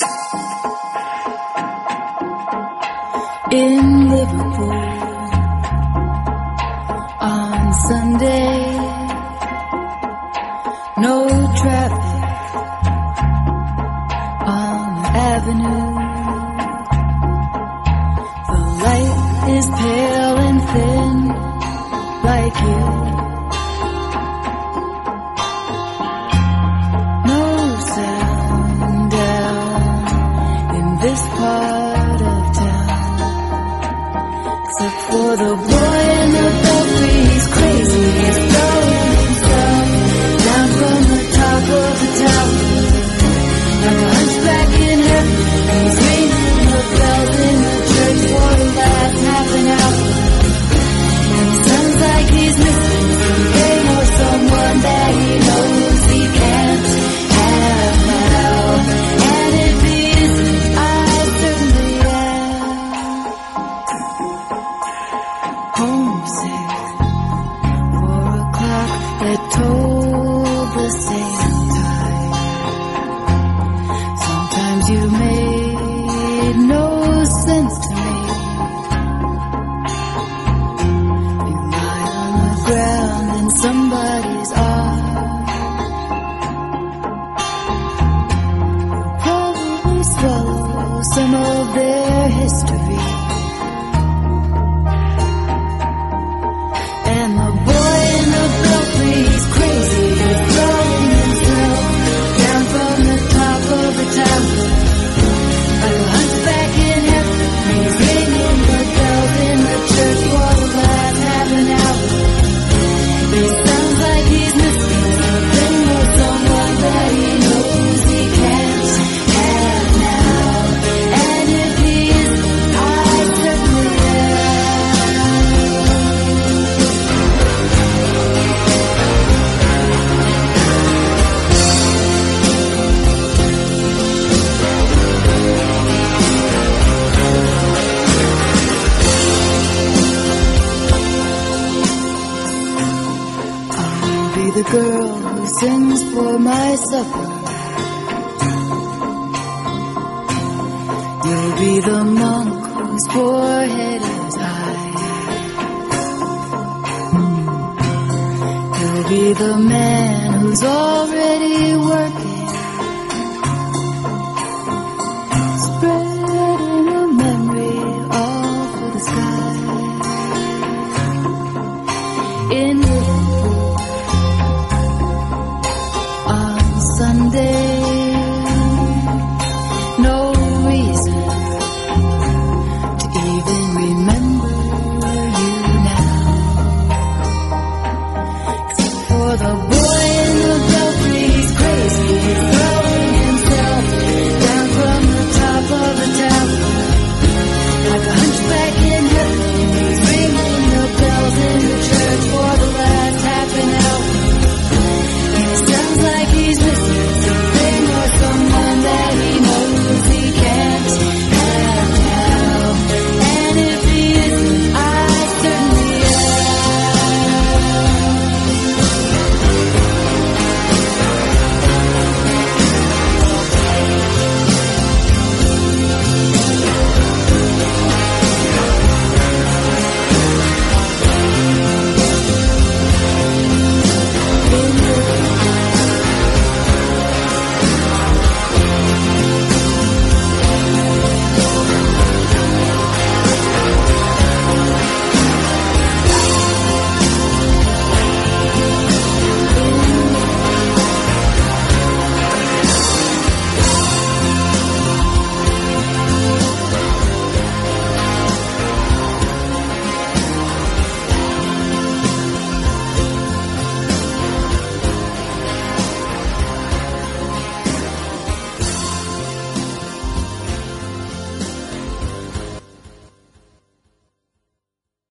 In Liverpool on Sunday, no traffic on the avenue. The light is pale and thin like you. No sound down in this part of town, except for the boy in the belfry. He's crazy, he's throwing himself down from the top of the tower. Like a hunchback in heaven, he's ringing the bells in the church for the last half an hour. And it sounds like he's missing something or someone that he knows he can't have now. And if he isn't, I certainly am homesick for a clock that told the same time. Sometimes you made no sense to me. You lie on the ground in somebody's arms. Probably swallow some of their history. And the boy in the belfry, he's crazy, he's throwing himself down from the top of the tower. Like a hunchback in heaven, he's ringing the bells in the church for the last half an hour. It sounds like he's missing something or someone that he knows he can't have now. And if he isn't, I certainly I'll be the girl who sings for my supper. You'll be the monk whose forehead is high. You'll be the man who's already working